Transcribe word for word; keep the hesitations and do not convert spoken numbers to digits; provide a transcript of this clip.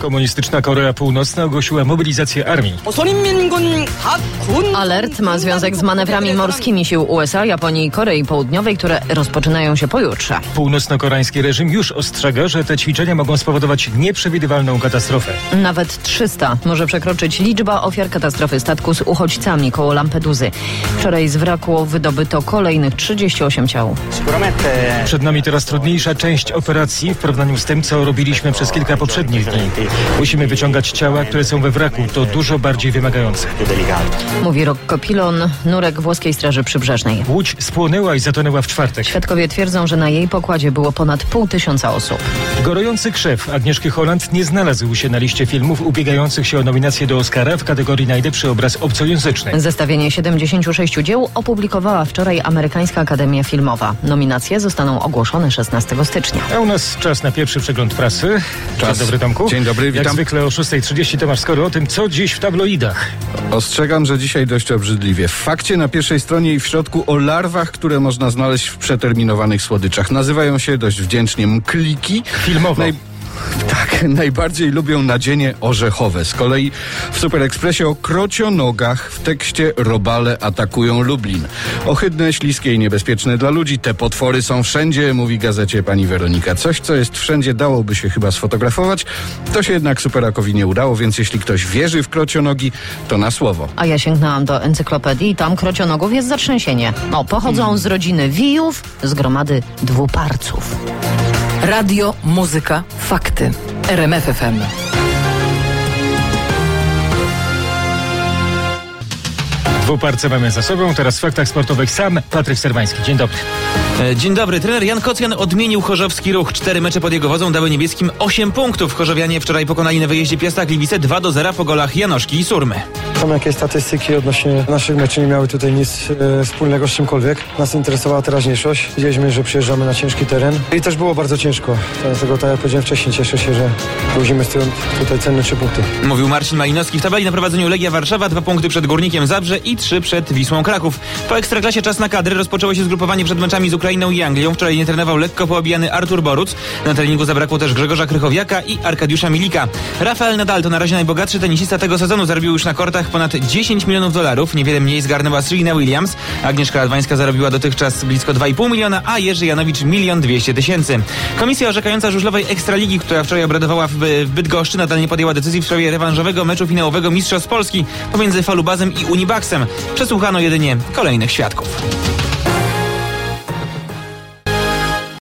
Komunistyczna Korea Północna ogłosiła mobilizację armii. Alert ma związek z manewrami morskimi sił U S A, Japonii i Korei Południowej, które rozpoczynają się pojutrze. Północno-koreański reżim już ostrzega, że te ćwiczenia mogą spowodować nieprzewidywalną katastrofę. Nawet trzysta może przekroczyć liczba ofiar katastrofy statku z uchodźcami koło Lampeduzy. Wczoraj z wraku wydobyto kolejnych trzydzieści osiem ciał. Przed nami teraz trudniejsza część operacji w porównaniu z tym, co robiliśmy przez kilka poprzednich dni. Musimy wyciągać ciała, które są we wraku. To dużo bardziej wymagające. Mówi Rocco Pilon, nurek włoskiej Straży Przybrzeżnej. Łódź spłonęła i zatonęła w czwartek. Świadkowie twierdzą, że na jej pokładzie było ponad pół tysiąca osób. Gorujący krzew Agnieszki Holland nie znalazł się na liście filmów ubiegających się o nominację do Oscara w kategorii najlepszy obraz obcojęzyczny. Zestawienie siedemdziesięciu sześciu dzieł opublikowała wczoraj Amerykańska Akademia Filmowa. Nominacje zostaną ogłoszone szesnastego stycznia. A u nas czas na pierwszy przegląd prasy. Czas. Dzień dobry, Tomku. Dzień dobry, witam. Jak zwykle o szósta trzydzieści Tomasz Skory o tym, co dziś w tabloidach. Ostrzegam, że dzisiaj dość obrzydliwie. W Fakcie na pierwszej stronie i w środku o larwach, które można znaleźć w przeterminowanych słodyczach. Nazywają się dość wdzięcznie mkliki. Filmowo. Naj... Tak, najbardziej lubią nadzienie orzechowe. Z kolei w Superekspresie o krocionogach w tekście robale atakują Lublin. Ohydne, śliskie i niebezpieczne dla ludzi. Te potwory są wszędzie, mówi gazecie pani Weronika. Coś, co jest wszędzie, dałoby się chyba sfotografować. To się jednak Superakowi nie udało, więc jeśli ktoś wierzy w krocionogi, to na słowo. A ja sięgnęłam do encyklopedii i tam krocionogów jest zatrzęsienie. O, pochodzą hmm. z rodziny wijów, z gromady dwuparców. Radio, muzyka, fakty. R M F F M. Dwuparce mamy za sobą, teraz w faktach sportowych sam Patryk Serwański. Dzień dobry. Dzień dobry. Trener Jan Kocjan odmienił chorzowski Ruch. Cztery mecze pod jego wodzą dały niebieskim osiem punktów. Chorzowianie wczoraj pokonali na wyjeździe Piasta Gliwice dwa do zera po golach Janoszki i Surmy. Są jakieś statystyki odnośnie naszych meczy, nie miały tutaj nic e, wspólnego z czymkolwiek. Nas interesowała teraźniejszość. Wiedzieliśmy, że przyjeżdżamy na ciężki teren i też było bardzo ciężko. Dlatego, tak jak powiedziałem wcześniej, cieszę się, że wrócimy stąd tutaj cenne trzy punkty. Mówił Marcin Malinowski. W tabeli na prowadzeniu Legia Warszawa, dwa punkty przed Górnikiem Zabrze i trzy przed Wisłą Kraków. Po Ekstraklasie czas na kadry. Rozpoczęło się zgrupowanie przed meczami z Ukrainą i Anglią. Wczoraj nie trenował lekko poobijany Artur Boruc. Na treningu zabrakło też Grzegorza Krychowiaka i Arkadiusza Milika. Rafael Nadal to na razie najbogatszy tenisista tego sezonu. Zarobił już na kortach ponad dziesięć milionów dolarów. Niewiele mniej zgarnęła Serena Williams. Agnieszka Radwańska zarobiła dotychczas blisko dwa i pół miliona, a Jerzy Janowicz milion dwieście tysięcy. Komisja orzekająca żużlowej Ekstraligi, która wczoraj obradowała w Bydgoszczy, nadal nie podjęła decyzji w sprawie rewanżowego meczu finałowego Mistrzostw Polski pomiędzy Falubazem i Unibaxem. Przesłuchano jedynie kolejnych świadków.